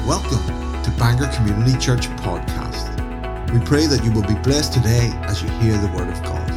Welcome to Bangor Community Church Podcast. We pray that you will be blessed today as you hear the Word of God.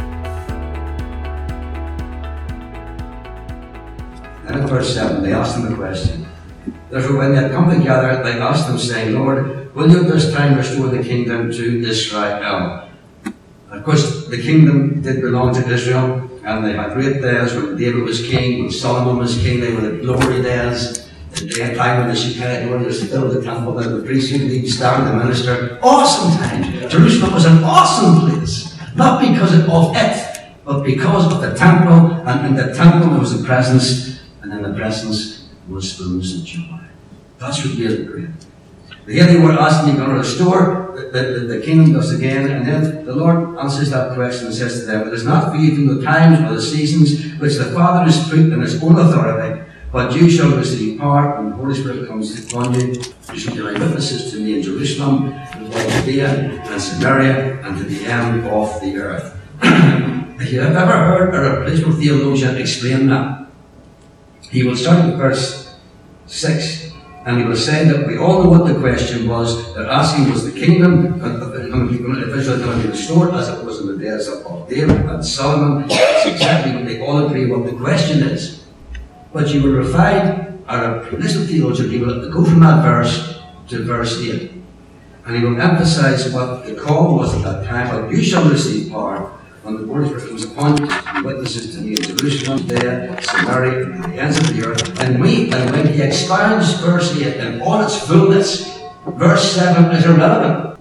And in verse 7, they asked him a question. Therefore, when they had come together, they asked him, saying, Lord, will you at this time restore the kingdom to Israel? Of course, the kingdom did belong to Israel, and they had great days when David was king, when Solomon was king. They were the glory days. They had time when the Shekinah glory was filled the temple, and the priest would stand the minister. Awesome times. Jerusalem was an awesome place. Not because of it, but because of the temple. And in the temple there was the presence, and in the presence was fullness of joy. That's what made it great. Here they were asking, you're going to restore the kingdom to us again, and then the Lord answers that question and says to them, it is not for you from the times or the seasons which the Father has put in his own authority, but you shall receive power when the Holy Spirit comes upon you. You shall be my witnesses to me in Jerusalem, and Judea, and Samaria, and to the end of the earth. If you have ever heard a replacement theologian explain that, he will start with verse 6. And he will say that we all know what the question was. They're asking, was the kingdom of Israel going to be restored as it was in the days of David and Solomon? It's exactly what they all agree what the question is. But you will find a replacement theologian, he will go from that verse to verse 8. And he will emphasize what the call was at that time, but you shall receive power when the Holy Spirit comes upon you to be witnesses to me in Jerusalem, Judea, Samaria, and to the ends of the earth. And when he expounds verse 8 in all its fullness, verse 7 is irrelevant.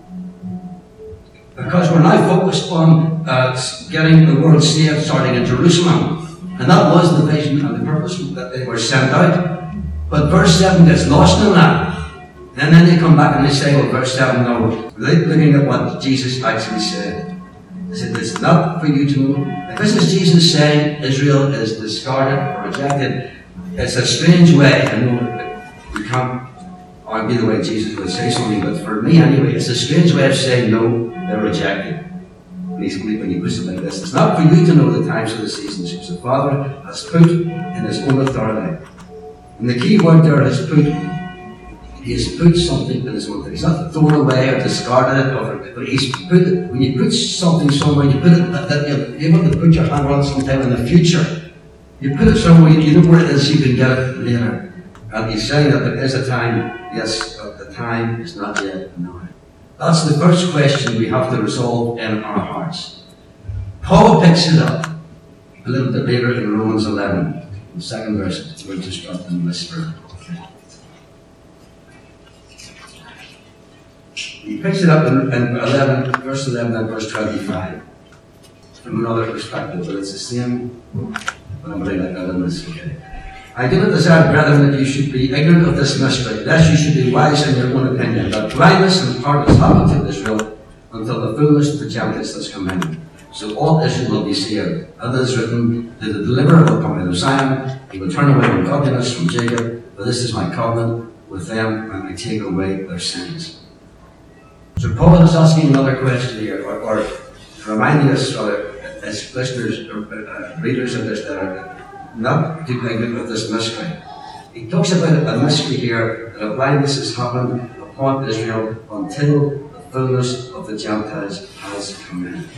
Because we're now focused on getting the world saved starting in Jerusalem. And that was the vision and the purpose that they were sent out. But verse 7 gets lost in that. And then they come back and they say, well, verse 7, no, looking at what Jesus actually said. He said, it's not for you to know. If this is Jesus saying Israel is discarded or rejected, it's a strange way. I know you can't argue the way Jesus would say something, but for me anyway, it's a strange way of saying no, they're rejected. Basically, when you put it like this, it's not for you to know the times or the seasons which the Father has put in his own authority. And the key word there is put. He has put something in his own authority. He's not thrown away or discarded it, but he's put it. When you put something somewhere, you put it that you'll be able to put your hand on sometime in the future. You put it somewhere, you know where it is, you can get it later. And he's saying that there is a time, yes, but the time is not yet now. That's the first question we have to resolve in our hearts. Paul picks it up a little bit later in Romans 11, the second verse. We're to start in whisper. He picks it up in verse 11 and verse 25 from another perspective, but it's the same. But I'm going to let that in this, okay? I do not desire, brethren, that you should be ignorant of this mystery, lest you should be wise in your own opinion, that blindness and part has happened to Israel until the fullness of the Gentiles has come in. So all Israel will be saved. As it is written, that the deliverer will come out of Zion, he will turn away ungodliness from Jacob, for this is my covenant with them, and I take away their sins. So Paul is asking another question here, or reminding us, as listeners, readers of this, that are not too ignorant of this mystery. He talks about a mystery here, that a blindness has happened upon Israel until the fullness of the Gentiles has come in.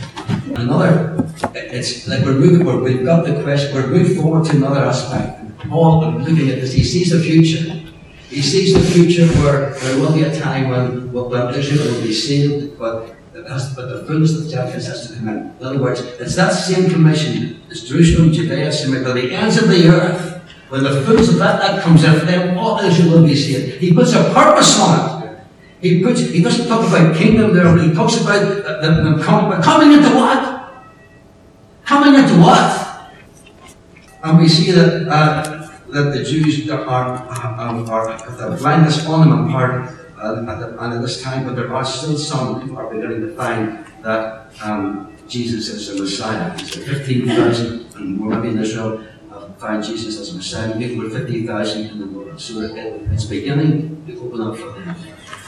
It's like we've got the question, we're moving forward to another aspect. Paul, looking at this, he sees the future. He sees the future where there will be a time when Israel will be saved, but the fullness of the Gentiles has to come in. In other words, it's that same commission as Jerusalem, Judea, Samaria, to the ends of the earth. When the fullness of that comes in, then all Israel will be saved. He puts a purpose on it. He doesn't talk about kingdom there, but he talks about coming into what? Coming into what? And we see that the Jews have the blindness on them in part at this time, but there are still some who are beginning to find that Jesus is the Messiah. It's 15,000 and more maybe in Israel have found Jesus as a Messiah. Maybe we're 50,000 in the world. So it's beginning to open up for them.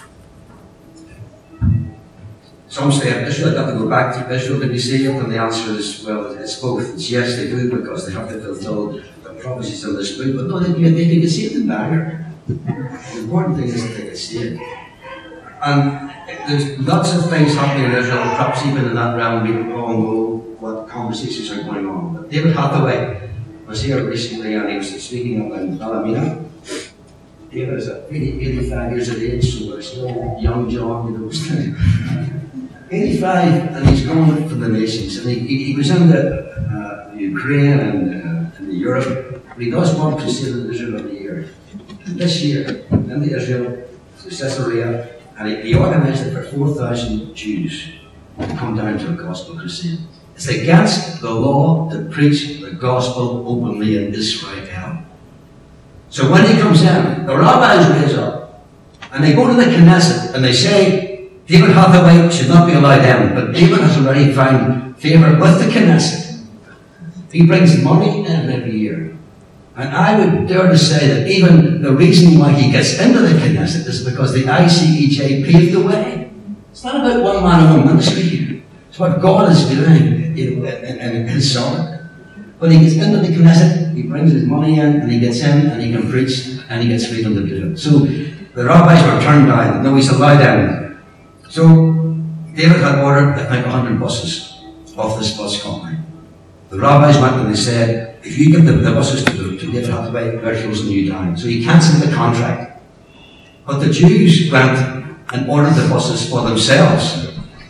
Some say Israel got to go back to Israel to be saved, and the answer is, well, it's both. It's yes, they do, because they have to fulfill the prophecies in this book, but no, they can get saved in Bangor. The important thing is that it's saved. And there's lots of things happening in Israel, perhaps even in that realm, we don't all know what conversations are going on. But David Hathaway was here recently and he was speaking up in Ballymena. David is 85 years of age, so we're still young John, you know. 85, and he's going for the nations. And he was in the Ukraine and in Europe. But he does one crusade in Israel every year. This year, in Israel, to Caesarea, and he organised it for 4,000 Jews to come down to a gospel crusade. It's against the law to preach the gospel openly in Israel. So when he comes in, the rabbis raise up, and they go to the Knesset, and they say, David Hathaway should not be allowed in, but David has already found favour with the Knesset. He brings money in every year. And I would dare to say that even the reason why he gets into the Knesset is because the ICEJ paved the way. It's not about one man and one ministry here. It's what God is doing in his sovereignty. When he gets into the Knesset, he brings his money in, and he gets in, and he can preach, and he gets freedom to do it. So the rabbis were turned down. No, he's allowed in. So David had ordered, I think, 100 buses off this bus company. The rabbis went and they said, if you give the buses to David Hathaway, we're closing you down. So he cancelled the contract. But the Jews went and ordered the buses for themselves.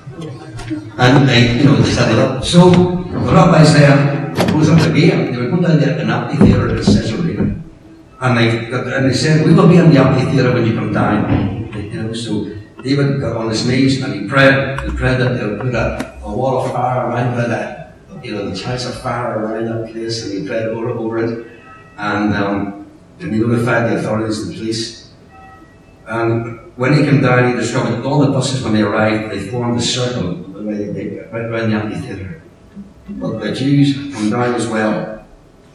And they set it up. So the rabbis then rose up again. They were going down there an amphitheatre in Caesarea. And they said, we will be in the amphitheatre when you come down. So David got on his knees and he prayed. He prayed that they would put a wall of fire around the church of fire around that place, and he prayed over it. And he notified the authorities, the police. And when he came down, he discovered that all the buses, when they arrived, they formed a circle right around the amphitheatre. But the Jews come down as well.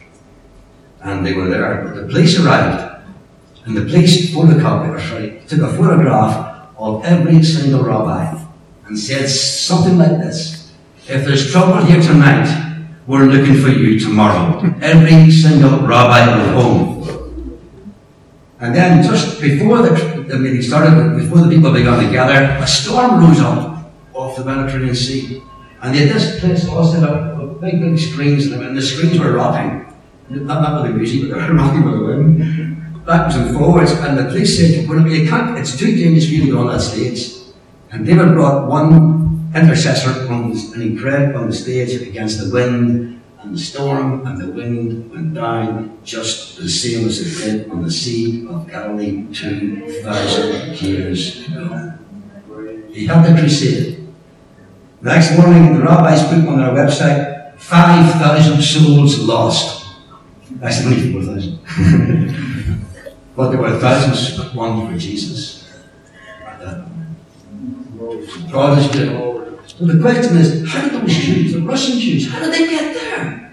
And they were there. But the police arrived. And the police took a photograph of every single rabbi and said something like this: if there's trouble here tonight, we're looking for you tomorrow. Every single rabbi was home. And then just before the meeting started, before the people began to gather, a storm rose up off the Mediterranean Sea. And they had this place all set up with big screens, and the screens were rocking. Not with the music, but they were rocking with the wind. Backwards and forwards, and the police said, well, you can't, it's too dangerous for you to go on that stage. And David brought one intercessor and he prayed on the stage against the wind and the storm, and the wind went down just the same as it did on the Sea of Galilee 2,000 years ago. He had the crusade. The next morning, the rabbis put on their website, 5,000 souls lost. Actually, only 4,000. But there were thousands that won for Jesus at that moment. God is good. So the question is, how did those Jews, the Russian Jews, how did they get there?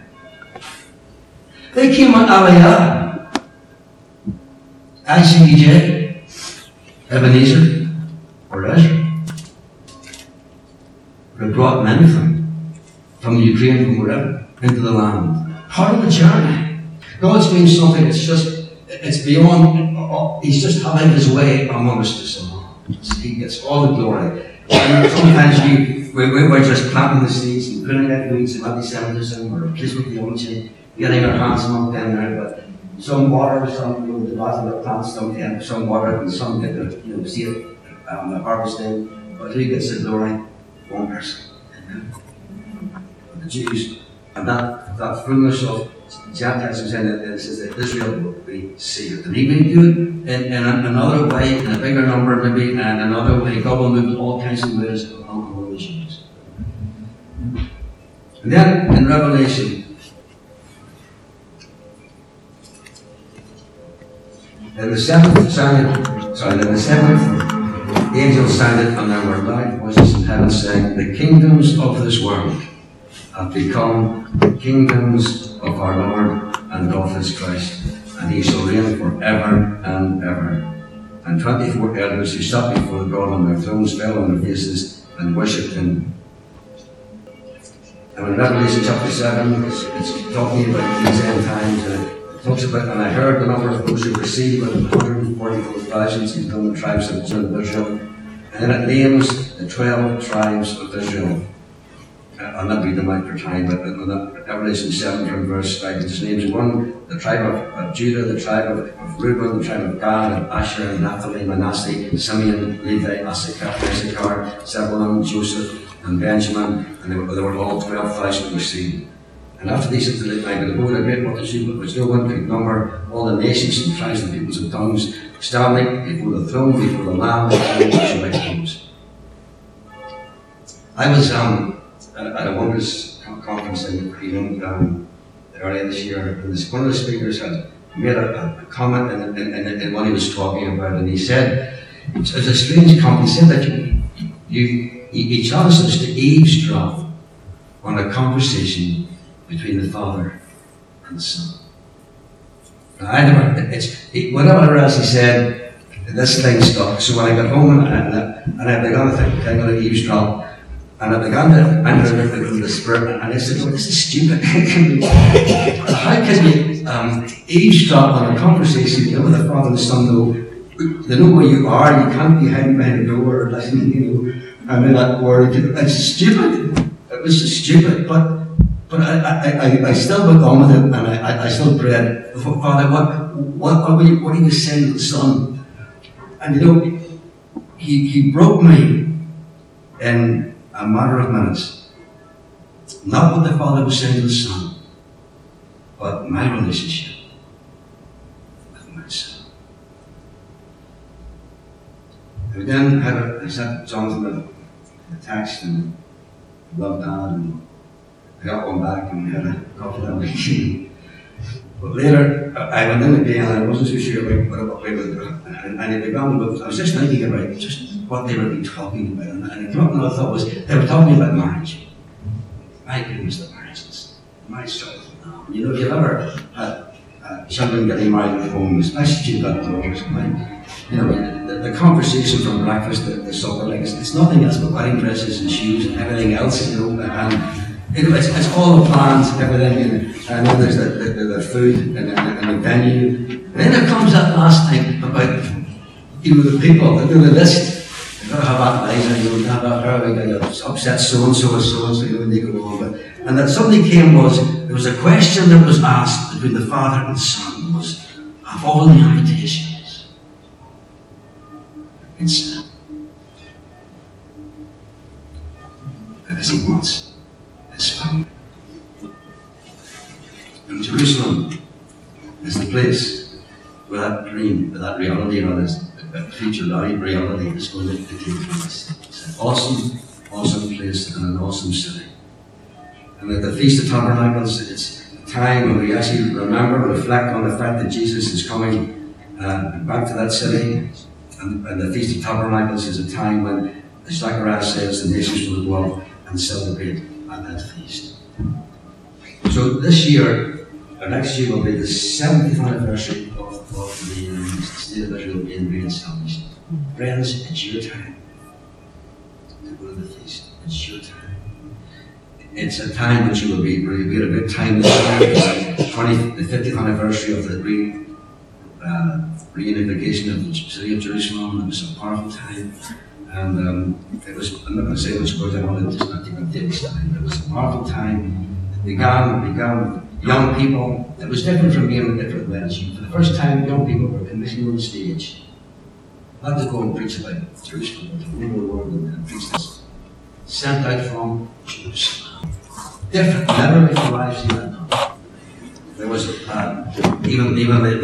They came on Aliyah, ICEJ, Ebenezer, or Ezra. They brought men from the Ukraine, from wherever, into the land. Part of the journey. God's doing something it's beyond, he's just having his way among us this summer. He gets all the glory. And sometimes we're just planting the seeds and putting out weeds of anti-Semitism or replacement theology, getting our hands among them there, but some water, some the bottom of the plants, some water, and some get the seed the harvesting. But who gets the glory? One person. But the Jews, and that fullness of Gentiles was in it, it says that Israel will be saved. And he may do it in another way, in a bigger number maybe, and another way. God will move in all kinds of ways among all the Jews. And then in Revelation, the seventh angel sounded, and there were loud voices in heaven saying, the kingdoms of this world have become the kingdoms of our Lord and of his Christ, and he shall reign forever and ever. And 24 elders who sat before God on their thrones fell on their faces and worshipped him. And in Revelation chapter 7, it's talking about these end times, and talks about, and I heard the number of those who received, but 144,000 he's done the tribes of Israel. And then it names the 12 tribes of Israel. I'll not read them out for time, but Revelation 7 from verse 5, it just names one, the tribe of Judah, the tribe of Reuben, the tribe of Gad, and Asher, and Naphtali, Manasseh, Simeon, Levi, Issachar, Zebulun, Joseph, and Benjamin, and they were all 12,000 received. And after these things, they might be a great multitude, but which no one could number, all the nations and tribes and peoples and tongues, standing before the throne, before the Lamb, and worship by tongues. I was at a Wonders conference in earlier this year, and one of the speakers had made a comment in what he was talking about, and he said, it was a strange comment. He said that he challenged us to eavesdrop on a conversation between the Father and the Son. Now, whatever else he said, this thing stuck. So when I got home and I began to think, I'm going to eavesdrop, and I began to enter into the Spirit, and I said, oh, this is stupid. How can you eavesdrop on a conversation, with the Father and the Son, they know where you are, you can't be hiding behind a door or listening, I'm in that word. It's stupid. It was just stupid, but I still went on with it, and I still prayed, Father, what are you saying to the Son? And he broke me in a matter of minutes. Not what the Father was saying to the Son, but my relationship with my Son. And then I sent Jonathan a text and loved Dad, and I got one back and we had a coffee that week. But later, I went in again and I wasn't so sure about what we were doing. And it began with, I was just thinking about just what they were talking about. And what I thought was, they were talking about marriage. My goodness, the marriages. My story. If you've ever had children getting married at home, especially if you've got daughters, the conversation from breakfast to supper, it's nothing else but wedding dresses and shoes and everything else, it's all the plans, everything, and then there's the food and the venue. And then there comes that last thing about, the people that do the list. You've got to have appetizer, have that hair, you got to upset so-and-so and so-and-so, when they go on. And that something came there was a question that was asked between the Father and the Son, was, of all the invitations, it's because he wants his family. And Jerusalem is the place where that dream, where that reality, that future reality is going to take place. It's an awesome place and an awesome city. And at the Feast of Tabernacles, it's a time when we actually reflect on the fact that Jesus is coming back to that city. And the Feast of Tabernacles is a time when, as Zechariah says, the nations will go up and celebrate at that feast. So this year, or next year, will be the 70th anniversary of the State of Israel being re-established. Friends, it's your time to go to the feast. It's your time. It's a time which you will be, we had a big time this year, the 50th anniversary of the reunification of the city of Jerusalem. It was a powerful time. And it was, I'm not going to say which word I wanted, just not even this time. It was a powerful time. It began with young people. It was different from being a different weddings. For the first time, young people were commissioned on stage. Not to go and preach about Jerusalem, but to go to the world and preach this. Sent out from Jerusalem. Different, never before I've seen that done. There was even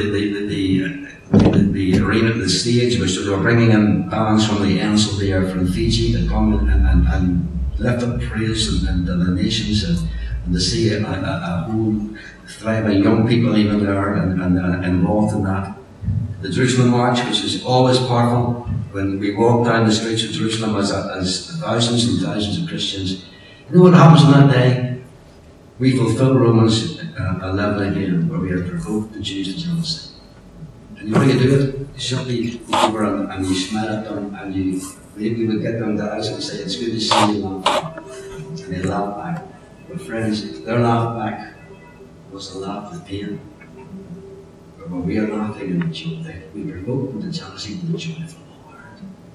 the arena, the stage, which they were bringing in bands from the ends of the earth, from Fiji, to come and lift up praise and the nations, and to see a whole thriving young people even there and involved in that. The Jerusalem March, which is always powerful, when we walk down the streets of Jerusalem as thousands and thousands of Christians. You know what happens on that day? We fulfill Romans 11 again, where we have provoked the Jews to jealousy. And you know how you do it? You simply go over and you smile at them, and you maybe would get them to eyes and say, it's good to see you laugh. And they laugh back. But friends, their laugh back was a laugh of pain. For we are nothing in the joy. We provoke them to jealousy with the joy of the Lord.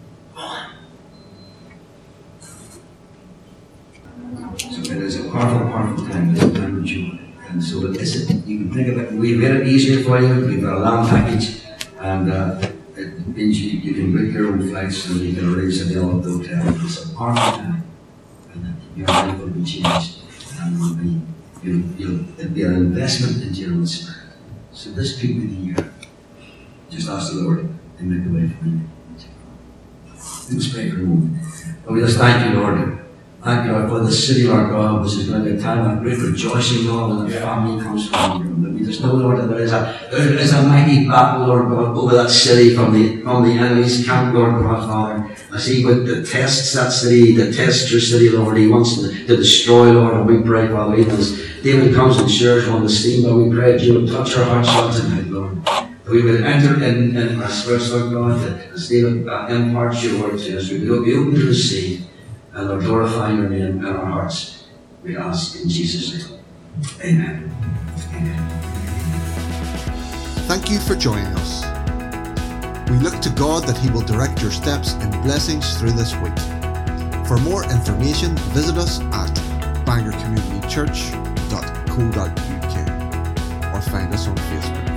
So it is a powerful time. It's a time of joy. And so you can think of it. We've made it easier for you. We've got a land package. And it means you can book your own flights and you can arrange at the hotel. It's a powerful time. And your life will be changed. And it'll be an investment into your own spirit. So this peak of the year, just ask the Lord to make a way for you. Let's pray for a moment. And we just thank you, Lord. Thank you, Lord, for the city, Lord God, which is going to be a time of great rejoicing, Lord, when the family comes from you. And we just know, Lord, that there is a mighty battle, Lord God, over that city from the enemy's camp, Lord God, Father. As he tests that city, the test your city, Lord. He wants to destroy, Lord, and we pray, Father, even as David comes and shares on the scene, Lord, we pray that you would touch our hearts, Lord, tonight, Lord. That we would enter in our spirits, Lord God, that as David imparts your word to us, we would be open to receive. And Lord, glorify your name in our hearts. We ask in Jesus' name. Amen. Amen. Thank you for joining us. We look to God that He will direct your steps in blessings through this week. For more information, visit us at bangorcommunitychurch.co.uk or find us on Facebook.